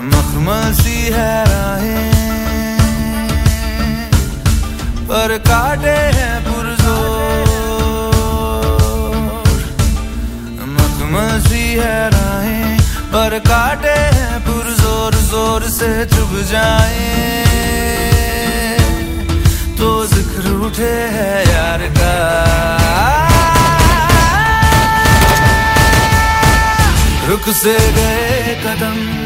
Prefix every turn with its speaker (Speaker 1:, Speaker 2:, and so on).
Speaker 1: मखमल सी है राहें पर काटे हैं पुरजोर। मखमल सी है राहें पर काटे हैं पुरजोर। जोर से चुभ जाए तो जिक्र उठे है यार का। रुक से गए कदम